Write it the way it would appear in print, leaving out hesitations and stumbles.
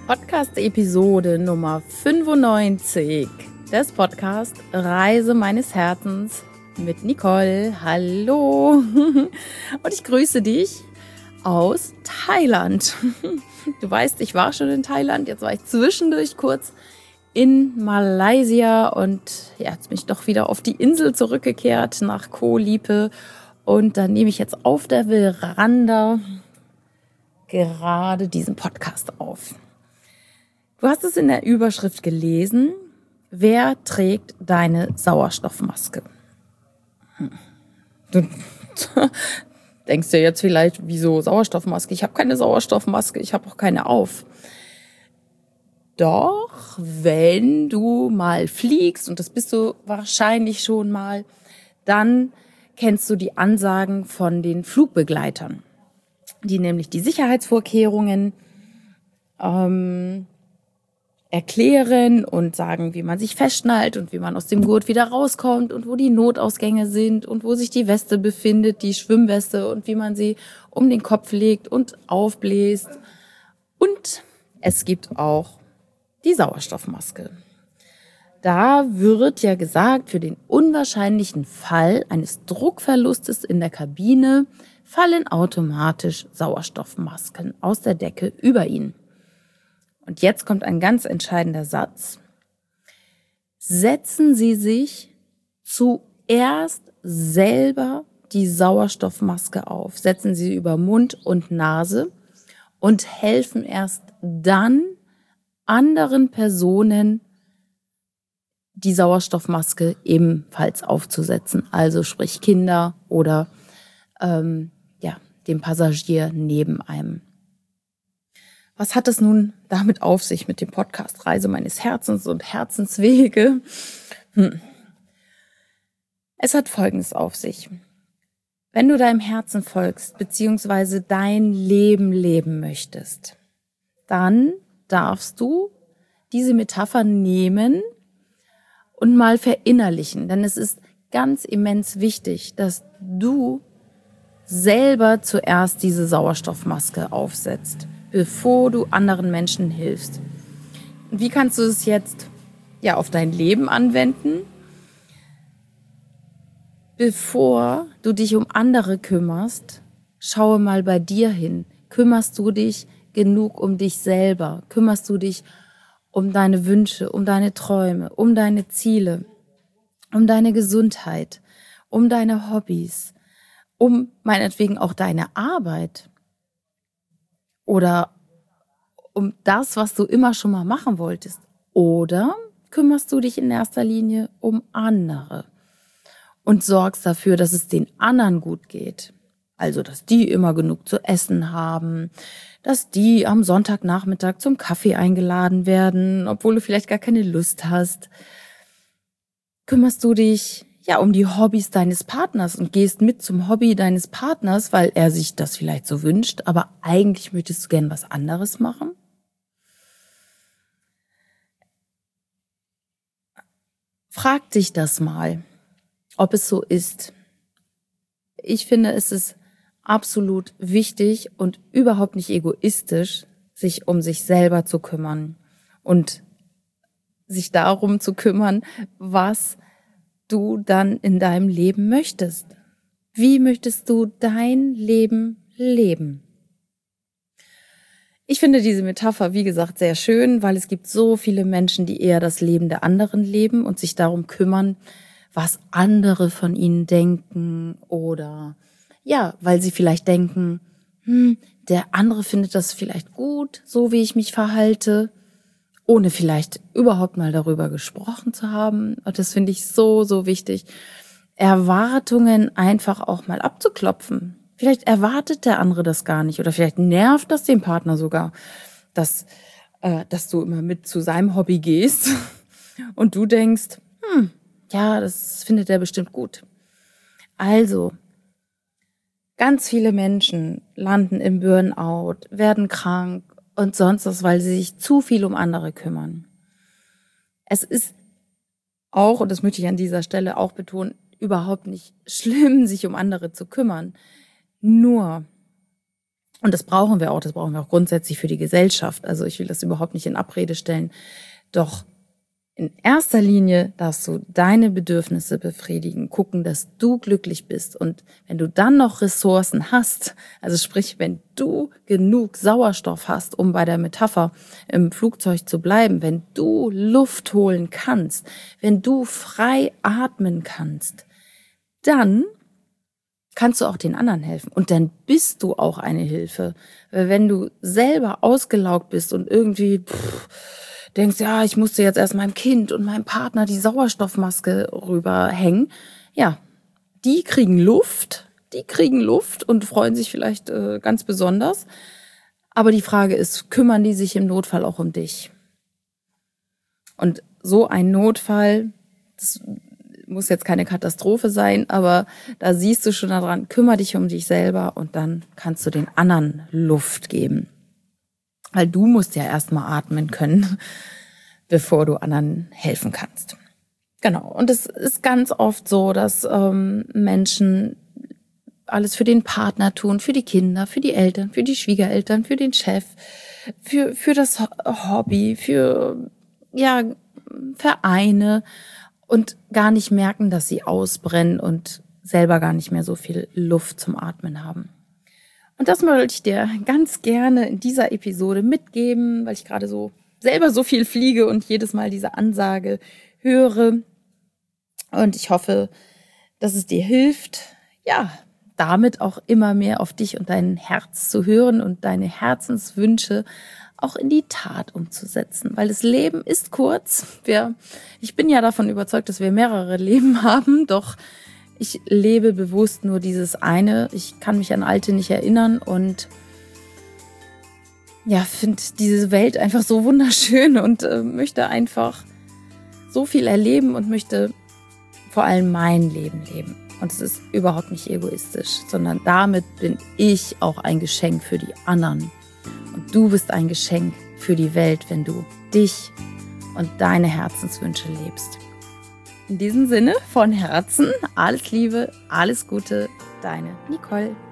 Podcast-Episode Nummer 95 des Podcasts Reise meines Herzens mit Nicole. Hallo und ich grüße dich aus Thailand. Du weißt, ich war schon in Thailand, jetzt war ich zwischendurch kurz in Malaysia und jetzt bin ich doch wieder auf die Insel zurückgekehrt nach Koh Lipe und dann nehme ich jetzt auf der Veranda gerade diesen Podcast auf. Du hast es in der Überschrift gelesen. Wer trägt deine Sauerstoffmaske? Du denkst dir jetzt vielleicht, wieso Sauerstoffmaske? Ich habe keine Sauerstoffmaske, ich habe auch keine auf. Doch, wenn du mal fliegst, und das bist du wahrscheinlich schon mal, dann kennst du die Ansagen von den Flugbegleitern, die nämlich die Sicherheitsvorkehrungen erklären und sagen, wie man sich festschnallt und wie man aus dem Gurt wieder rauskommt und wo die Notausgänge sind und wo sich die Weste befindet, die Schwimmweste, und wie man sie um den Kopf legt und aufbläst. Und es gibt auch die Sauerstoffmaske. Da wird ja gesagt, für den unwahrscheinlichen Fall eines Druckverlustes in der Kabine fallen automatisch Sauerstoffmasken aus der Decke über ihn. Und jetzt kommt ein ganz entscheidender Satz. Setzen Sie sich zuerst selber die Sauerstoffmaske auf. Setzen Sie über Mund und Nase und helfen erst dann anderen Personen, die Sauerstoffmaske ebenfalls aufzusetzen. Also sprich Kinder oder dem Passagier neben einem. Was hat es nun damit auf sich mit dem Podcast Reise meines Herzens und Herzenswege? Es hat Folgendes auf sich. Wenn du deinem Herzen folgst, beziehungsweise dein Leben leben möchtest, dann darfst du diese Metapher nehmen und mal verinnerlichen. Denn es ist ganz immens wichtig, dass du selber zuerst diese Sauerstoffmaske aufsetzt, bevor du anderen Menschen hilfst. Und wie kannst du es jetzt auf dein Leben anwenden? Bevor du dich um andere kümmerst, schaue mal bei dir hin. Kümmerst du dich genug um dich selber? Kümmerst du dich um deine Wünsche, um deine Träume, um deine Ziele, um deine Gesundheit, um deine Hobbys, um meinetwegen auch deine Arbeit oder um das, was du immer schon mal machen wolltest? Oder kümmerst du dich in erster Linie um andere und sorgst dafür, dass es den anderen gut geht? Also, dass die immer genug zu essen haben, dass die am Sonntagnachmittag zum Kaffee eingeladen werden, obwohl du vielleicht gar keine Lust hast. Kümmerst du dich um die Hobbys deines Partners und gehst mit zum Hobby deines Partners, weil er sich das vielleicht so wünscht, aber eigentlich möchtest du gern was anderes machen? Frag dich das mal, ob es so ist. Ich finde, es ist absolut wichtig und überhaupt nicht egoistisch, sich um sich selber zu kümmern und sich darum zu kümmern, was du dann in deinem Leben möchtest. Wie möchtest du dein Leben leben? Ich finde diese Metapher, wie gesagt, sehr schön, weil es gibt so viele Menschen, die eher das Leben der anderen leben und sich darum kümmern, was andere von ihnen denken oder weil sie vielleicht denken, der andere findet das vielleicht gut, so wie ich mich verhalte, ohne vielleicht überhaupt mal darüber gesprochen zu haben. Und das finde ich so, so wichtig, Erwartungen einfach auch mal abzuklopfen. Vielleicht erwartet der andere das gar nicht oder vielleicht nervt das den Partner sogar, dass du immer mit zu seinem Hobby gehst und du denkst, das findet er bestimmt gut. Also, ganz viele Menschen landen im Burnout, werden krank und sonst was, weil sie sich zu viel um andere kümmern. Es ist auch, und das möchte ich an dieser Stelle auch betonen, überhaupt nicht schlimm, sich um andere zu kümmern. Nur, Und das brauchen wir auch grundsätzlich für die Gesellschaft. Also ich will das überhaupt nicht in Abrede stellen. Doch in erster Linie darfst du deine Bedürfnisse befriedigen, gucken, dass du glücklich bist. Und wenn du dann noch Ressourcen hast, also sprich, wenn du genug Sauerstoff hast, um bei der Metapher im Flugzeug zu bleiben, wenn du Luft holen kannst, wenn du frei atmen kannst, dann kannst du auch den anderen helfen. Und dann bist du auch eine Hilfe. Weil wenn du selber ausgelaugt bist und irgendwie denkst, ja, ich musste jetzt erst meinem Kind und meinem Partner die Sauerstoffmaske rüberhängen, ja, die kriegen Luft und freuen sich vielleicht ganz besonders. Aber die Frage ist, kümmern die sich im Notfall auch um dich? Und so ein Notfall, das muss jetzt keine Katastrophe sein, aber da siehst du schon daran, kümmere dich um dich selber und dann kannst du den anderen Luft geben. Weil du musst ja erstmal atmen können, bevor du anderen helfen kannst. Genau. Und es ist ganz oft so, dass Menschen alles für den Partner tun, für die Kinder, für die Eltern, für die Schwiegereltern, für den Chef, für das Hobby, für Vereine und gar nicht merken, dass sie ausbrennen und selber gar nicht mehr so viel Luft zum Atmen haben. Und das wollte ich dir ganz gerne in dieser Episode mitgeben, weil ich gerade so selber so viel fliege und jedes Mal diese Ansage höre. Und ich hoffe, dass es dir hilft, damit auch immer mehr auf dich und dein Herz zu hören und deine Herzenswünsche auch in die Tat umzusetzen. Weil das Leben ist kurz. Ich bin ja davon überzeugt, dass wir mehrere Leben haben, doch ich lebe bewusst nur dieses eine. Ich kann mich an alte nicht erinnern und finde diese Welt einfach so wunderschön und möchte einfach so viel erleben und möchte vor allem mein Leben leben. Und es ist überhaupt nicht egoistisch, sondern damit bin ich auch ein Geschenk für die anderen. Und du bist ein Geschenk für die Welt, wenn du dich und deine Herzenswünsche lebst. In diesem Sinne, von Herzen, alles Liebe, alles Gute, deine Nicole.